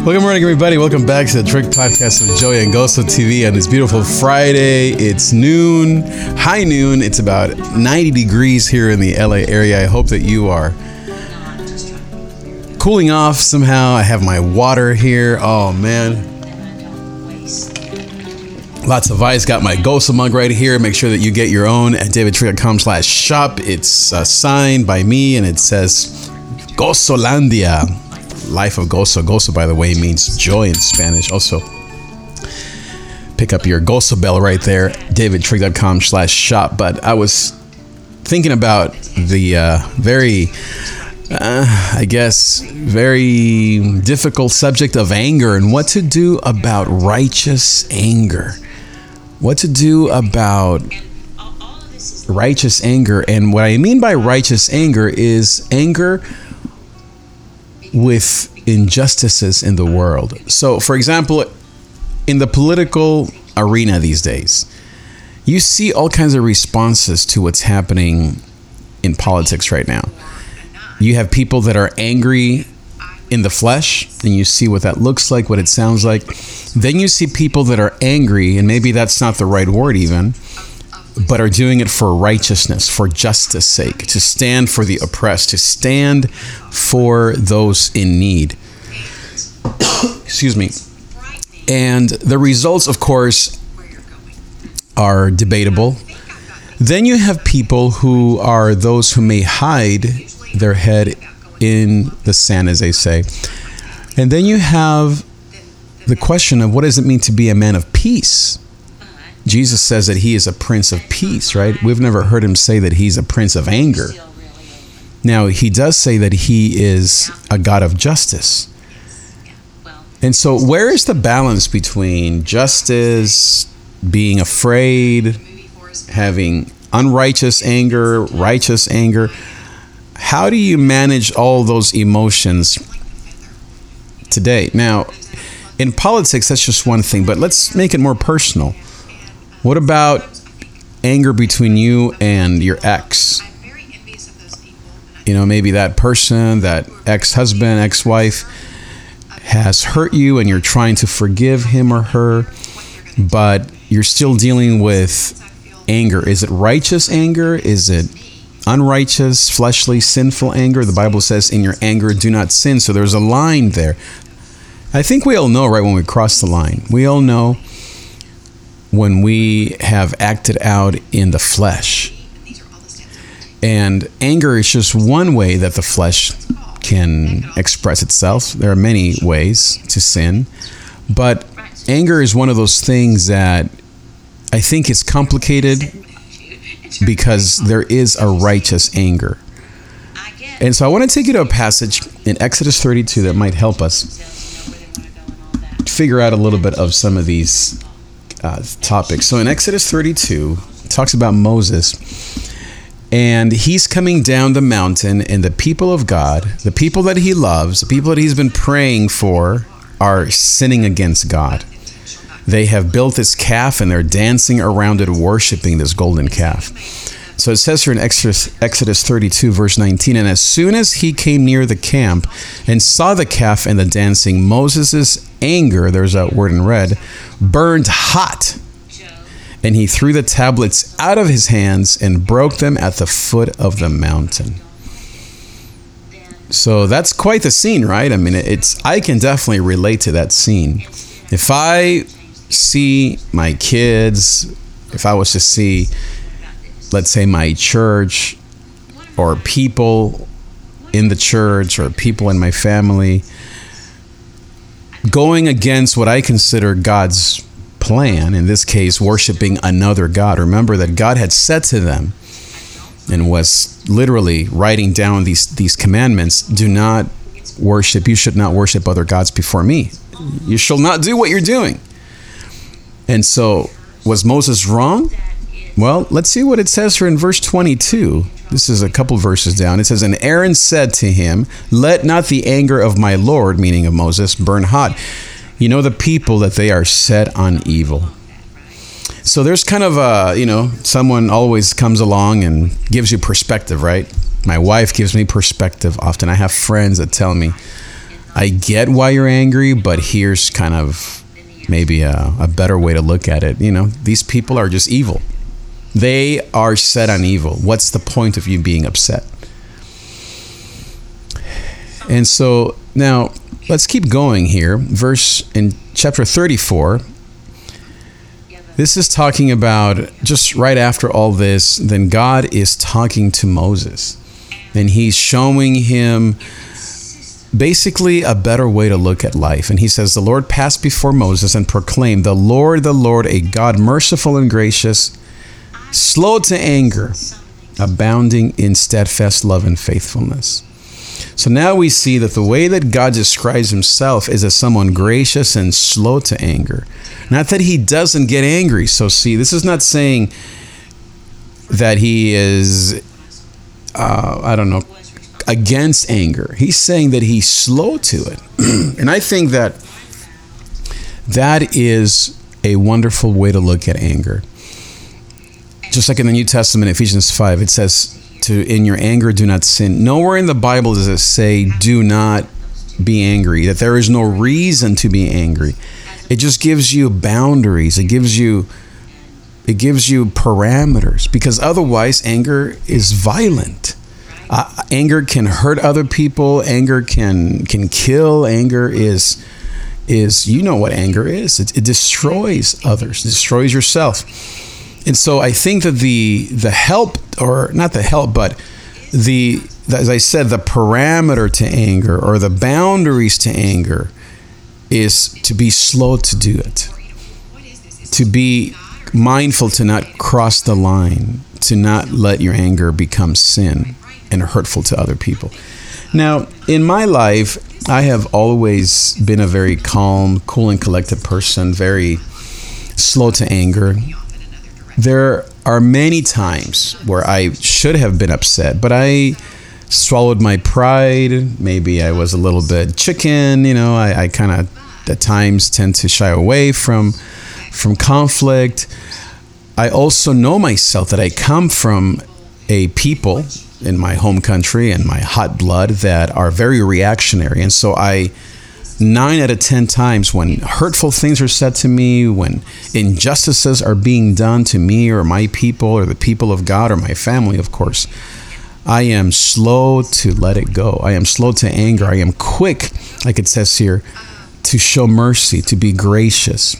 Well, good morning, everybody. Welcome back to the Trick Podcast with Joey and Goso TV on this beautiful Friday. It's noon, high noon. It's about 90 degrees here in the LA area. I hope that you are cooling off somehow. I have my water here. Oh, man. Lots of ice. Got my Goso mug right here. Make sure that you get your own at davidtrick.com/shop. It's signed by me and it says Gosolandia. Life of Goso. Goso, by the way, means joy in Spanish. Also, pick up your Goso bell right there, davidtrick.com/shop. But I was thinking about the very difficult subject of anger and what to do about righteous anger. What to do about righteous anger. And what I mean by righteous anger is anger with injustices in the world. So, for example, in the political arena these days, you see all kinds of responses to what's happening in politics right now. You have people that are angry in the flesh, and you see what that looks like, what it sounds like. Then you see people that are angry, and maybe that's not the right word even, but are doing it for righteousness, for justice sake, to stand for the oppressed, to stand for those in need. Excuse me. And the results, of course, are debatable. Then you have people who are those who may hide their head in the sand, as they say. And then you have the question of what does it mean to be a man of peace? Jesus says that he is a prince of peace, right? We've never heard him say that he's a prince of anger. Now, he does say that he is a God of justice. And so where is the balance between justice, being afraid, having unrighteous anger, righteous anger? How do you manage all those emotions today? Now, in politics, that's just one thing, but let's make it more personal. What about anger between you and your ex? You know, maybe that person, that ex-husband, ex-wife has hurt you and you're trying to forgive him or her, but you're still dealing with anger. Is it righteous anger? Is it unrighteous, fleshly, sinful anger? The Bible says, in your anger, do not sin. So there's a line there. I think we all know, right, when we cross the line. We all know when we have acted out in the flesh. And anger is just one way that the flesh can express itself. There are many ways to sin. But anger is one of those things that I think is complicated because there is a righteous anger. And so I want to take you to a passage in Exodus 32 that might help us figure out a little bit of some of these topics. So in Exodus 32, it talks about Moses, and he's coming down the mountain, and the people of God, the people that he loves, the people that he's been praying for, are sinning against God. They have built this calf, and they're dancing around it, worshiping this golden calf. So it says here in Exodus 32, verse 19, and as soon as he came near the camp and saw the calf and the dancing, Moses' anger, there's that word in red, burned hot. And he threw the tablets out of his hands and broke them at the foot of the mountain. So that's quite the scene, right? I mean, I can definitely relate to that scene. If I see my kids, if I was to see, let's say, my church or people in the church or people in my family going against what I consider God's plan, in this case, worshiping another God. Remember that God had said to them and was literally writing down these commandments. Do not worship. You should not worship other gods before me. You shall not do what you're doing. And so was Moses wrong? Well, let's see what it says here in verse 22. This is a couple verses down. It says, and Aaron said to him, let not the anger of my Lord, meaning of Moses, burn hot. You know the people that they are set on evil. So there's kind of someone always comes along and gives you perspective, right? My wife gives me perspective often. I have friends that tell me, I get why you're angry, but here's kind of maybe a better way to look at it. You know, these people are just evil. They are set on evil. What's the point of you being upset? And so now let's keep going here. Verse in chapter 34. This is talking about just right after all this, then God is talking to Moses. And he's showing him basically a better way to look at life. And he says, the Lord passed before Moses and proclaimed, the Lord, a God merciful and gracious, slow to anger, abounding in steadfast love and faithfulness. So now we see that the way that God describes himself is as someone gracious and slow to anger. Not that he doesn't get angry. So see, this is not saying that he is, against anger. He's saying that he's slow to it. And I think that is a wonderful way to look at anger. Just like in the New Testament, Ephesians 5, it says, in your anger, do not sin. Nowhere in the Bible does it say, do not be angry, that there is no reason to be angry. It just gives you boundaries. It gives you parameters, because otherwise anger is violent. Anger can hurt other people. Anger can kill. Anger is you know what anger is. It destroys others. It destroys yourself. And so I think that the help, or not the help, but as I said, the parameter to anger or the boundaries to anger is to be slow to do it, to be mindful to not cross the line, to not let your anger become sin and hurtful to other people. Now, in my life, I have always been a very calm, cool, and collected person, very slow to anger. There are many times where I should have been upset, but I swallowed my pride. Maybe I was a little bit chicken, I kind of at times tend to shy away from conflict. I also know myself that I come from a people in my home country and my hot blood that are very reactionary. And so 9 out of 10 times when hurtful things are said to me, when injustices are being done to me or my people or the people of God or my family, of course, I am slow to let it go. I am slow to anger. I am quick, like it says here, to show mercy, to be gracious.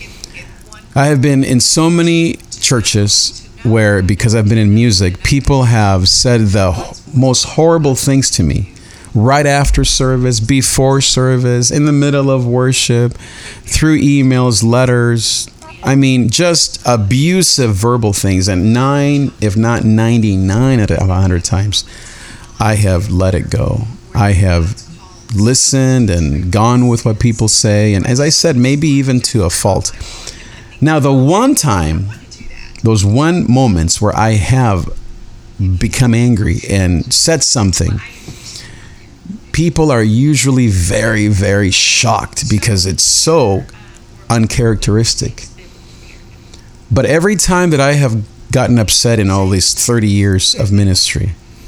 I have been in so many churches where, because I've been in music, people have said the most horrible things to me. Right after service, before service, in the middle of worship, through emails, letters. I mean, just abusive verbal things. And 9, if not 99 out of 100 times, I have let it go. I have listened and gone with what people say. And as I said, maybe even to a fault. Now, the one time, those one moments where I have become angry and said something, people are usually very, very shocked because it's so uncharacteristic. But every time that I have gotten upset in all these 30 years of ministry,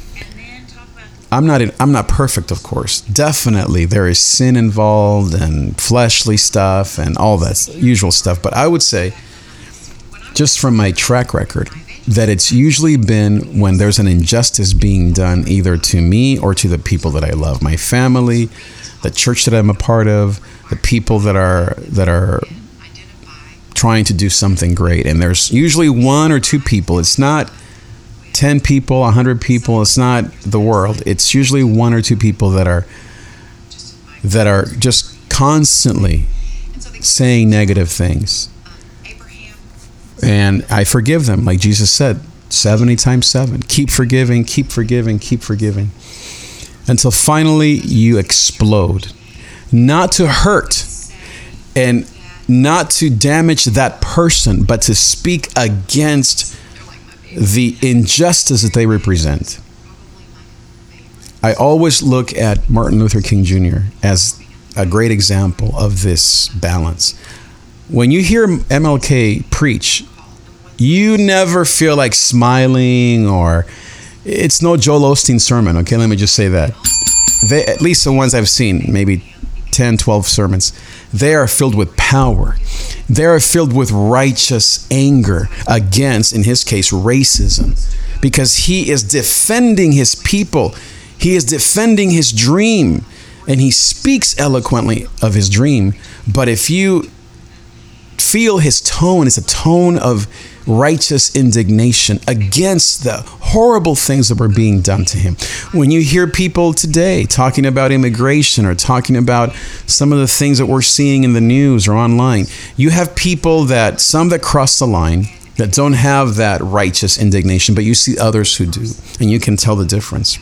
I'm not perfect, of course. Definitely there is sin involved and fleshly stuff and all that usual stuff. But I would say, just from my track record, that it's usually been when there's an injustice being done either to me or to the people that I love, my family, the church that I'm a part of, the people that are trying to do something great. And there's usually 1 or 2 people. It's not 10 people, 100 people. It's not the world. It's usually 1 or 2 people that are just constantly saying negative things. And I forgive them, like Jesus said, 70 times 7. Keep forgiving, keep forgiving, keep forgiving. Until finally you explode. Not to hurt and not to damage that person, but to speak against the injustice that they represent. I always look at Martin Luther King Jr. as a great example of this balance. When you hear MLK preach, you never feel like smiling, or it's no Joel Osteen sermon. Okay, let me just say that. At least the ones I've seen, maybe 10, 12 sermons, they are filled with power. They are filled with righteous anger against, in his case, racism, because he is defending his people. He is defending his dream, and he speaks eloquently of his dream. But if you feel his tone, it's a tone of righteous indignation against the horrible things that were being done to him. When you hear people today talking about immigration or talking about some of the things that we're seeing in the news or online, you have people that, some that cross the line, that don't have that righteous indignation, but you see others who do, and you can tell the difference.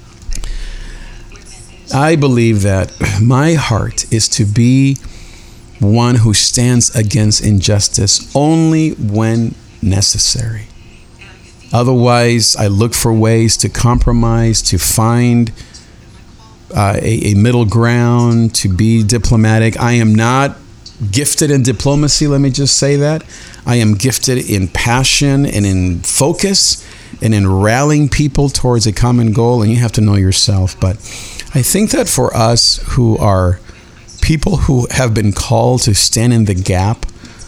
I believe that my heart is to be one who stands against injustice only when necessary. Otherwise, I look for ways to compromise, to find a middle ground, to be diplomatic. I am not gifted in diplomacy, let me just say that. I am gifted in passion and in focus and in rallying people towards a common goal, and you have to know yourself. But I think that for us who are people who have been called to stand in the gap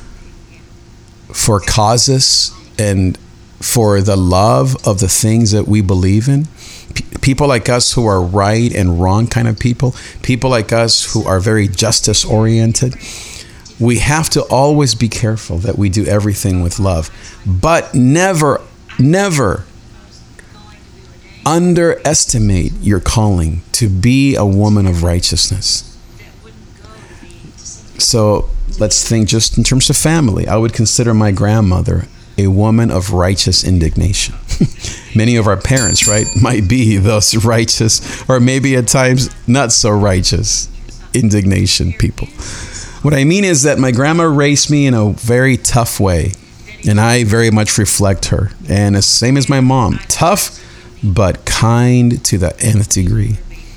for causes and for the love of the things that we believe in, people like us who are right and wrong kind of people like us who are very justice oriented, we have to always be careful that we do everything with love, but never underestimate your calling to be a woman of righteousness. So let's think just in terms of family. I would consider my grandmother a woman of righteous indignation. Many of our parents, right, might be those righteous, or maybe at times not so righteous indignation people. What I mean is that my grandma raised me in a very tough way, and I very much reflect her. And the same as my mom, tough but kind to the nth degree.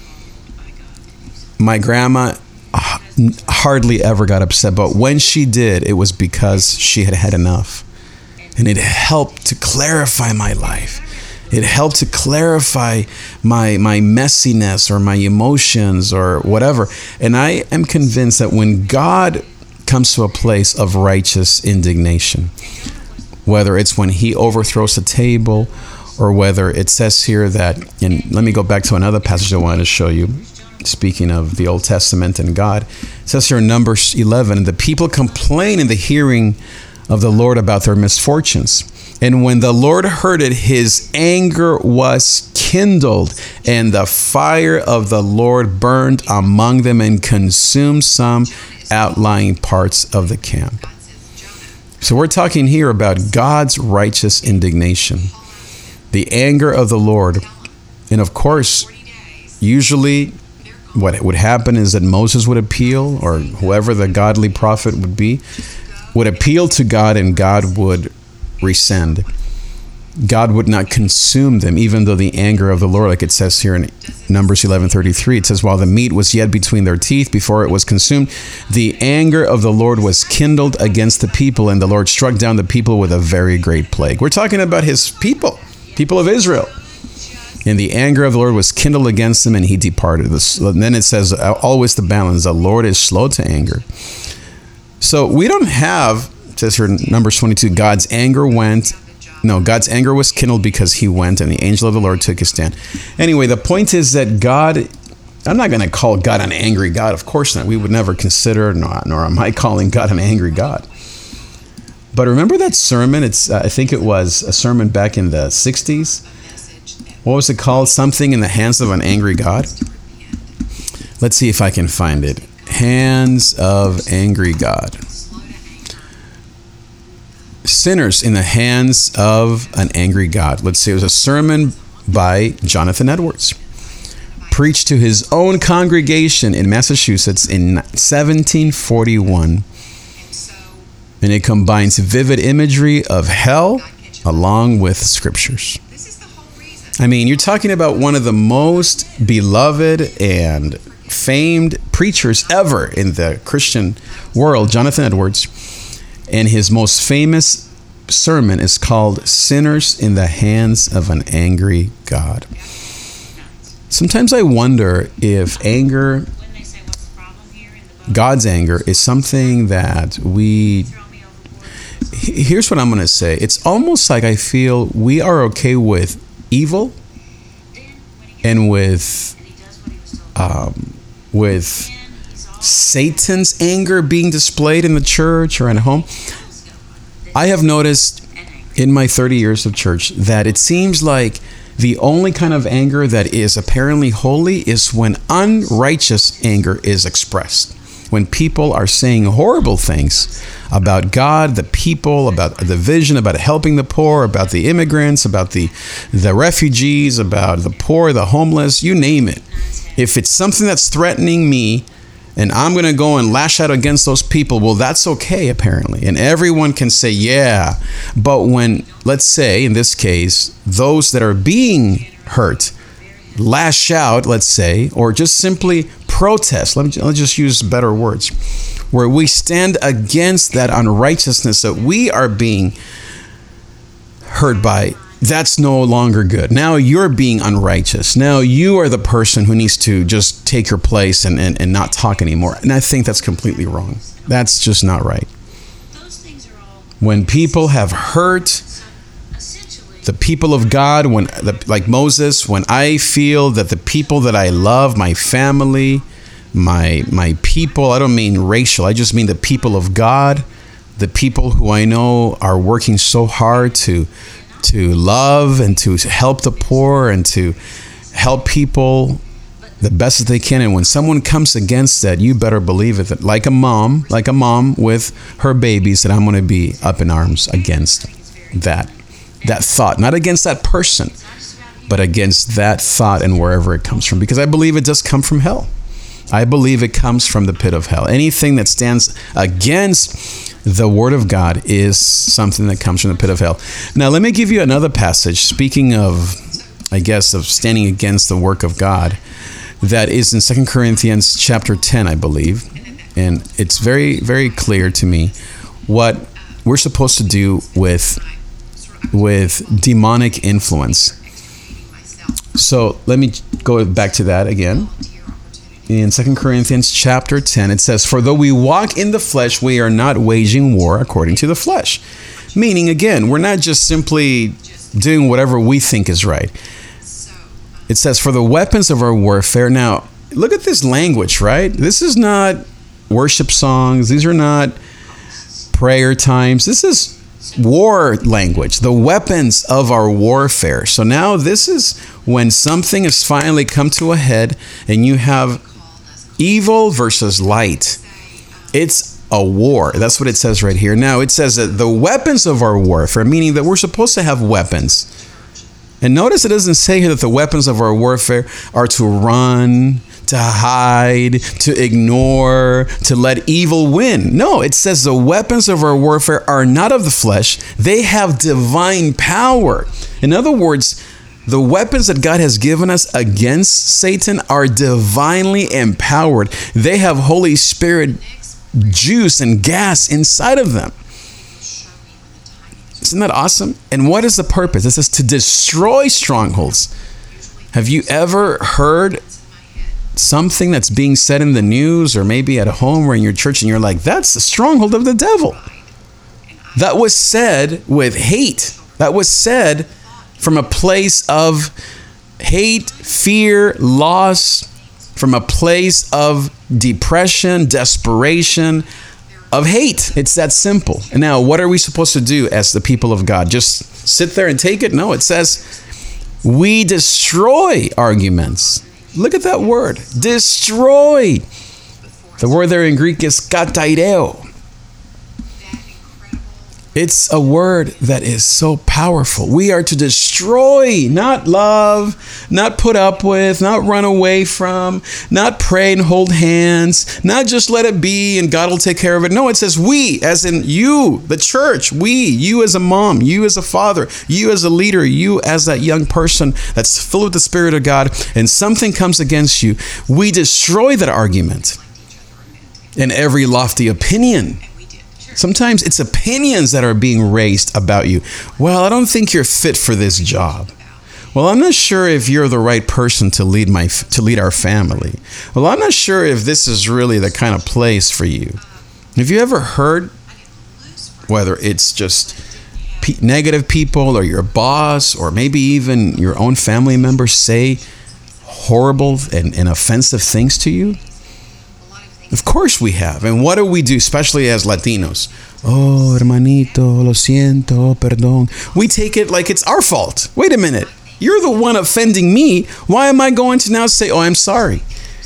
My grandma hardly ever got upset, but when she did, it was because she had had enough. And it helped to clarify my life. It helped to clarify my messiness or my emotions or whatever. And I am convinced that when God comes to a place of righteous indignation, whether it's when he overthrows the table or whether it says here that, and let me go back to another passage I wanted to show you, speaking of the Old Testament and God. It says here in Numbers 11, and the people complain in the hearing of the Lord about their misfortunes. And when the Lord heard it, his anger was kindled, and the fire of the Lord burned among them and consumed some outlying parts of the camp. So we're talking here about God's righteous indignation, the anger of the Lord. And of course, usually what would happen is that Moses would appeal, or whoever the godly prophet would appeal to God, and God would rescind. God would not consume them, even though the anger of the Lord, like it says here in Numbers 11:33, it says, while the meat was yet between their teeth before it was consumed, the anger of the Lord was kindled against the people, and the Lord struck down the people with a very great plague. We're talking about his people of Israel. And the anger of the Lord was kindled against them, and he departed. And then it says, always the balance, the Lord is slow to anger. So we don't have, it says here in Numbers 22, God's anger was kindled because he went, and the angel of the Lord took his stand. Anyway, the point is that God, I'm not going to call God an angry God. Of course not. We would never consider, nor am I calling God an angry God. But remember that sermon? I think it was a sermon back in the 60s. What was it called? Something in the hands of an angry God? Let's see if I can find it. Hands of angry God. Sinners in the hands of an angry God. Let's see. It was a sermon by Jonathan Edwards, preached to his own congregation in Massachusetts in 1741. And it combines vivid imagery of hell along with scriptures. I mean, you're talking about one of the most beloved and famed preachers ever in the Christian world, Jonathan Edwards. And his most famous sermon is called Sinners in the Hands of an Angry God. Sometimes I wonder if anger God's anger is something that here's what I'm going to say. It's almost like I feel we are okay with evil and with Satan's anger being displayed in the church or at home. I have noticed in my 30 years of church that it seems like the only kind of anger that is apparently holy is when unrighteous anger is expressed. When people are saying horrible things about God, the people, about the vision, about helping the poor, about the immigrants, about the refugees, about the poor, the homeless, you name it. If it's something that's threatening me and I'm going to go and lash out against those people, well, that's okay, apparently. And everyone can say, yeah. But when, let's say, in this case, those that are being hurt lash out, let's say, or just simply protest, let's just use better words, where we stand against that unrighteousness that we are being hurt by, that's no longer good. Now you're being unrighteous. Now you are the person who needs to just take your place and not talk anymore. And I think that's completely wrong. That's just not right. When people have hurt the people of God, like Moses, when I feel that the people that I love, my family, my people, I don't mean racial, I just mean the people of God, the people who I know are working so hard to love and to help the poor and to help people the best that they can. And when someone comes against that, you better believe it, that like a mom with her babies, that I'm going to be up in arms against that thought, not against that person, but against that thought and wherever it comes from, because I believe it does come from hell. I believe it comes from the pit of hell. Anything that stands against the word of God is something that comes from the pit of hell. Now, let me give you another passage. Speaking of, I guess, of standing against the work of God, that is in 2 Corinthians chapter 10, I believe. And it's very, very clear to me what we're supposed to do with demonic influence. So let me go back to that again. In 2 Corinthians chapter 10, it says, "For though we walk in the flesh, we are not waging war according to the flesh." Meaning, again, we're not just simply doing whatever we think is right. It says, "For the weapons of our warfare." Now, look at this language, right? This is not worship songs. These are not prayer times. This is war language, the weapons of our warfare. So now this is when something has finally come to a head and you have evil versus light. It's a war. That's what it says right here. Now it says that the weapons of our warfare, meaning that we're supposed to have weapons. And notice it doesn't say here that the weapons of our warfare are to run, to hide, to ignore, to let evil win. No, it says the weapons of our warfare are not of the flesh. They have divine power. In other words, the weapons that God has given us against Satan are divinely empowered. They have Holy Spirit juice and gas inside of them. Isn't that awesome? And what is the purpose? It says to destroy strongholds. Have you ever heard something that's being said in the news or maybe at home or in your church and you're like, that's the stronghold of the devil? That was said with hate. That was said from a place of hate, fear, loss, from a place of depression, desperation, of hate. It's that simple. And now, what are we supposed to do as the people of God? Just sit there and take it? No, it says we destroy arguments. Look at that word, destroy. The word there in Greek is kataireo. It's a word that is so powerful. We are to destroy, not love, not put up with, not run away from, not pray and hold hands, not just let it be and God will take care of it. No, it says we, as in you, the church, we, you as a mom, you as a father, you as a leader, you as that young person that's filled with the Spirit of God, and something comes against you, we destroy that argument and every lofty opinion. Sometimes it's opinions that are being raised about you. Well, I don't think you're fit for this job. Well, I'm not sure if you're the right person to lead our family. Well, I'm not sure if this is really the kind of place for you. Have you ever heard, whether it's just negative people or your boss or maybe even your own family members say horrible and offensive things to you? Of course we have. And what do we do, especially as Latinos? Oh, hermanito, lo siento, perdón. We take it like it's our fault. Wait a minute. You're the one offending me. Why am I going to now say, oh, I'm sorry?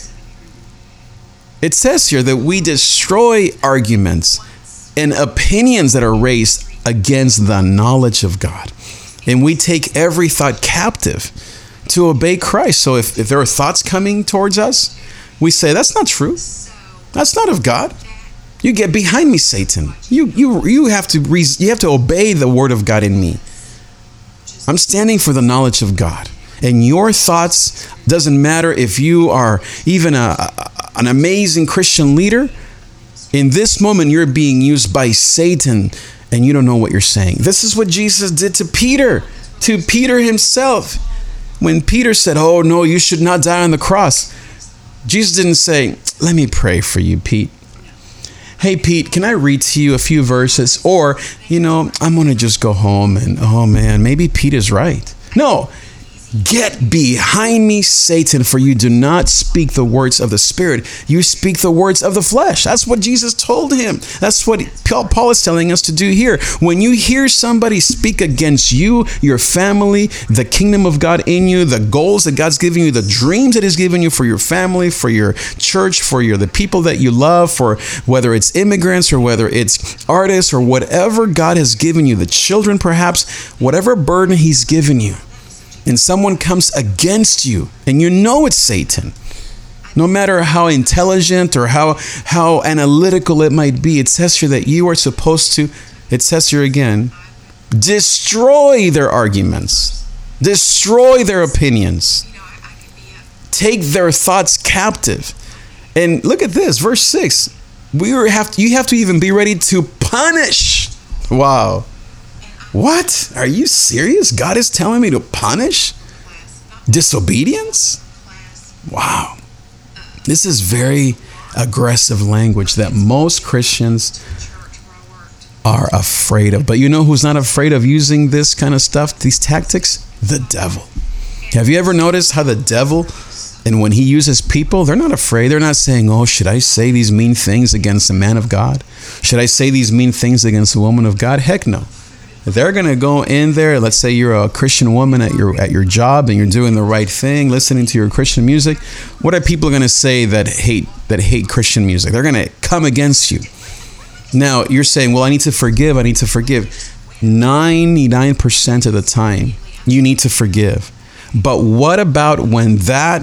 It says here that we destroy arguments and opinions that are raised against the knowledge of God. And we take every thought captive to obey Christ. So if there are thoughts coming towards us, we say, that's not true. That's not of God. You get behind me, Satan. You have to obey the word of God in me. I'm standing for the knowledge of God. And your thoughts, doesn't matter if you are even an amazing Christian leader. In this moment, you're being used by Satan and you don't know what you're saying. This is what Jesus did to Peter himself. When Peter said, oh no, you should not die on the cross. Jesus didn't say, let me pray for you, Pete. Hey, Pete, can I read to you a few verses? Or, I'm going to just go home and, oh man, maybe Pete is right. No. Get behind me, Satan, for you do not speak the words of the Spirit. You speak the words of the flesh. That's what Jesus told him. That's what Paul is telling us to do here. When you hear somebody speak against you, your family, the kingdom of God in you, the goals that God's given you, the dreams that He's given you for your family, for your church, for the people that you love, for whether it's immigrants or whether it's artists or whatever God has given you, the children perhaps, whatever burden He's given you, and someone comes against you, and you know it's Satan, no matter how intelligent or how analytical it might be, it says here that you are supposed to, it says here again, destroy their arguments, destroy their opinions, take their thoughts captive. And look at this, verse 6. You have to even be ready to punish. Wow. What? Are you serious? God is telling me to punish disobedience? Wow. This is very aggressive language that most Christians are afraid of. But you know who's not afraid of using this kind of stuff, these tactics? The devil. Have you ever noticed how the devil, and when he uses people, they're not afraid. They're not saying, oh, should I say these mean things against a man of God? Should I say these mean things against a woman of God? Heck no. They're going to go in there. Let's say you're a Christian woman at your job and you're doing the right thing, listening to your Christian music. What are people going to say that hate Christian music? They're going to come against you. Now, you're saying, well, I need to forgive. 99% of the time, you need to forgive. But what about when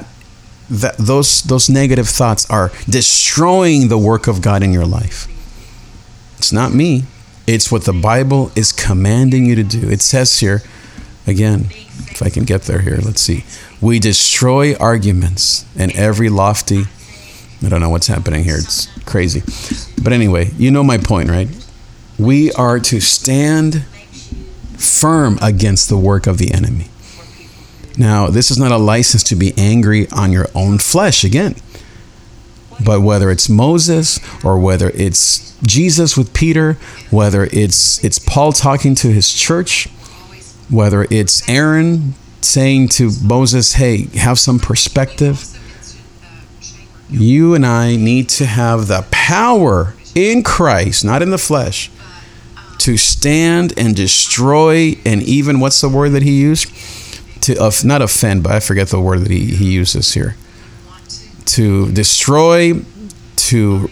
those negative thoughts are destroying the work of God in your life? It's not me. It's what the Bible is commanding you to do. It says here, again, if I can get there here, let's see. We destroy arguments and every lofty, I don't know what's happening here. It's crazy. But anyway, you know my point, right? We are to stand firm against the work of the enemy. Now, this is not a license to be angry on your own flesh again. But whether it's Moses or whether it's Jesus with Peter, whether it's Paul talking to his church, whether it's Aaron saying to Moses, hey, have some perspective. You and I need to have the power in Christ, not in the flesh, to stand and destroy, and even, what's the word that he used? To not offend, but I forget the word that he uses here. To destroy, to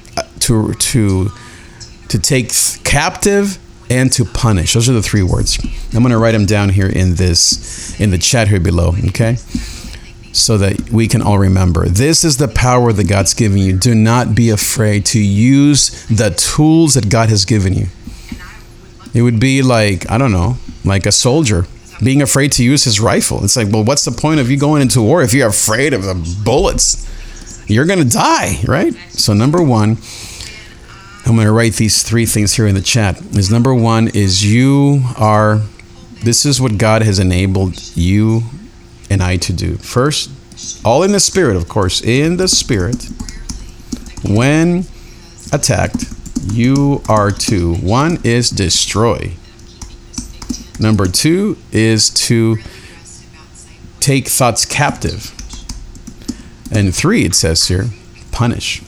take captive, and to punish. Those are the three words. I'm going to write them down here in the chat here below, okay? So that we can all remember. This is the power that God's given you. Do not be afraid to use the tools that God has given you. It would be like, I don't know, like a soldier being afraid to use his rifle. It's like, well, what's the point of you going into war if you're afraid of the bullets? You're going to die, right? So number one, I'm going to write these three things here in the chat. Number one is this is what God has enabled you and I to do. First, all in the spirit, of course, in the spirit. When attacked, you are to, one is destroy. Number two is to take thoughts captive. And three, it says here, punish.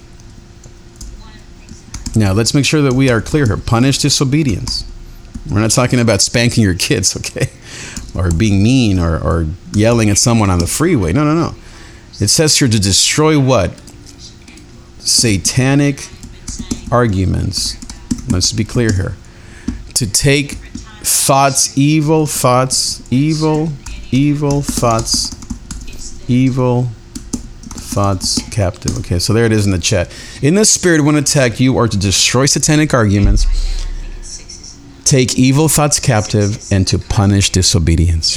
Now, let's make sure that we are clear here. Punish disobedience. We're not talking about spanking your kids, okay? Or being mean or yelling at someone on the freeway. No. It says here to destroy what? Satanic arguments. Let's be clear here. To take thoughts, evil thoughts captive. Okay, so there it is in the chat. In the spirit, when attacked, you are to destroy satanic arguments, take evil thoughts captive, and to punish disobedience.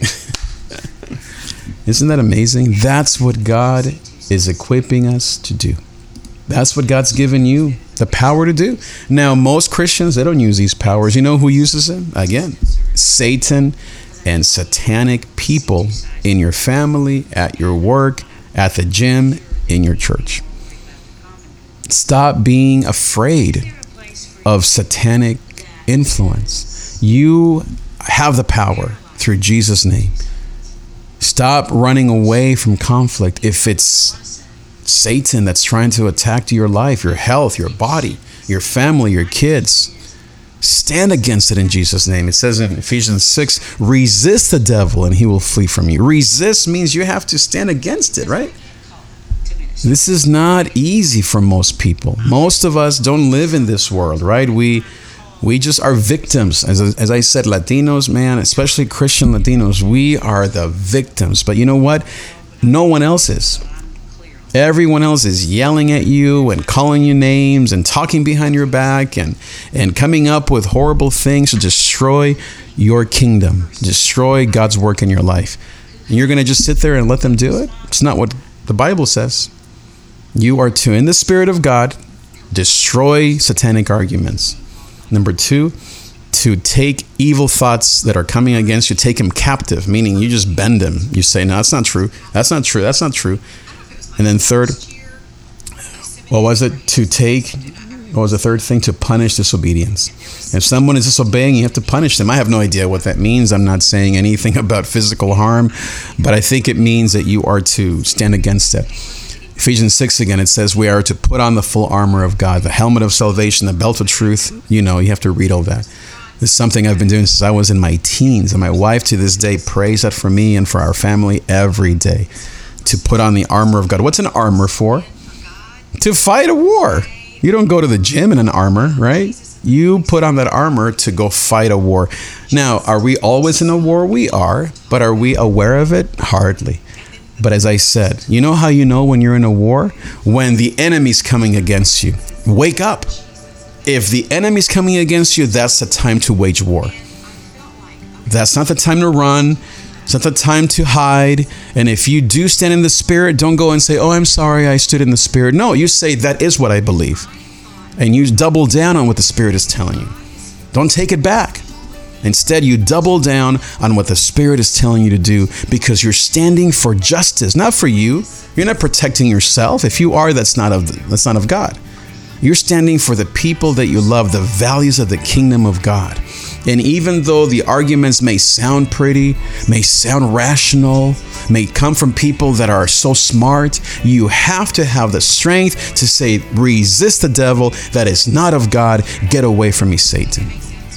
Isn't that amazing? That's what God is equipping us to do. That's what God's given you the power to do. Now, most Christians, they don't use these powers. You know who uses them? Again, Satan and satanic people in your family, at your work, at the gym, in your church. Stop being afraid of satanic influence. You have the power through Jesus' name. Stop running away from conflict. If it's Satan that's trying to attack your life, your health, your body, your family, your kids, stand against it in Jesus' name. It says in Ephesians 6, resist the devil and he will flee from you. Resist means you have to stand against it, right? This is not easy for most people. Most of us don't live in this world, right? We just are victims. As I said, Latinos, man, especially Christian Latinos, we are the victims. But you know what? No one else is. Everyone else is yelling at you and calling you names and talking behind your back and coming up with horrible things to destroy your kingdom, destroy God's work in your life. And you're going to just sit there and let them do it? It's not what the Bible says. You are to, in the Spirit of God, destroy satanic arguments. Number two, to take evil thoughts that are coming against you, take them captive, meaning you just bend them. You say, no, that's not true. That's not true. That's not true. And then third, what was it? What was the third thing? To punish disobedience. If someone is disobeying, you have to punish them. I have no idea what that means. I'm not saying anything about physical harm, but I think it means that you are to stand against it. Ephesians 6 again, it says we are to put on the full armor of God, the helmet of salvation, the belt of truth. You have to read all that. This is something I've been doing since I was in my teens, and my wife to this day prays that for me and for our family every day. To put on the armor of God. What's an armor for? To fight a war. You don't go to the gym in an armor, right? You put on that armor to go fight a war. Now, are we always in a war? We are. But are we aware of it? Hardly. But as I said, you know how you know when you're in a war? When the enemy's coming against you. Wake up. If the enemy's coming against you, that's the time to wage war. That's not the time to run. It's not the time to hide. And if you do stand in the Spirit, don't go and say, oh, I'm sorry, I stood in the Spirit. No, you say, that is what I believe. And you double down on what the Spirit is telling you. Don't take it back. Instead, you double down on what the Spirit is telling you to do because you're standing for justice, not for you. You're not protecting yourself. If you are, that's not of God. You're standing for the people that you love, the values of the kingdom of God. And even though the arguments may sound pretty, may sound rational, may come from people that are so smart, you have to have the strength to say, resist the devil, that is not of God, get away from me, Satan.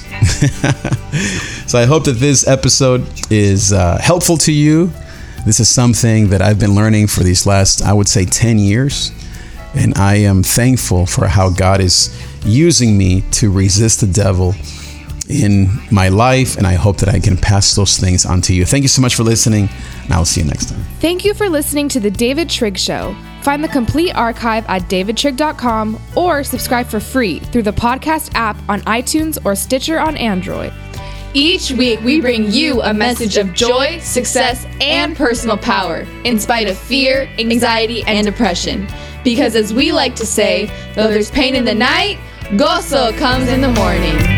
So I hope that this episode is helpful to you. This is something that I've been learning for these last, I would say, 10 years. And I am thankful for how God is using me to resist the devil in my life, and I hope that I can pass those things on to you. Thank you so much for listening, and I'll see you next time. Thank you for listening to The David Trigg Show. Find the complete archive at davidtrigg.com or subscribe for free through the podcast app on iTunes or Stitcher on Android. Each week, we bring you a message of joy, success, and personal power in spite of fear, anxiety, and depression. Because as we like to say, though there's pain in the night, gozo comes in the morning.